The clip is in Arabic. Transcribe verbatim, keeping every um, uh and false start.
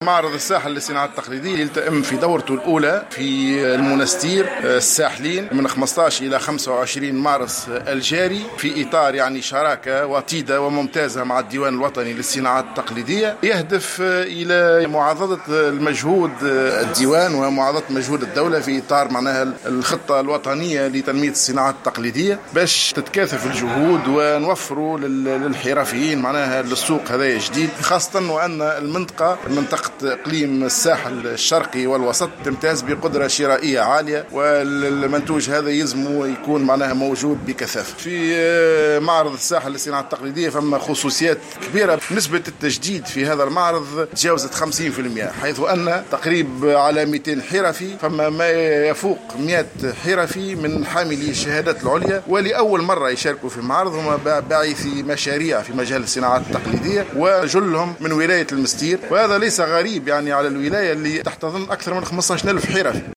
معرض الساحل للصناعات التقليدية يلتئم في دورته الأولى في المنستير الساحلين من خمسة عشر إلى خمسة وعشرين مارس الجاري، في إطار يعني شراكة وطيدة وممتازة مع الديوان الوطني للصناعات التقليدية، يهدف إلى معاضدة المجهود الديوان ومعاضدة مجهود الدولة في إطار معناها الخطة الوطنية لتنمية الصناعات التقليدية، باش تتكاثف الجهود ونوفروا للحرفيين معناها للسوق هذا جديد، خاصة وأن المنطقة منطقة إقليم الساحل الشرقي والوسط تمتاز بقدرة شرائية عالية، والمنتوج هذا يلزم يكون معناها موجود بكثافة. في معرض الساحل للصناعات التقليدية فما خصوصيات كبيرة. نسبة التجديد في هذا المعرض تجاوزت خمسين بالمئة، حيث أن تقريب على مئتين حرفي، فما ما يفوق مئة حرفي من حاملي الشهادات العليا، ولأول مرة يشاركوا في المعرض هم باعثي مشاريع في مجال الصناعات التقليدية، وجلهم من ولاية المستير، وهذا ليس غريب يعني على الولاية اللي تحتضن أكثر من خمسة عشر ألف حرفي.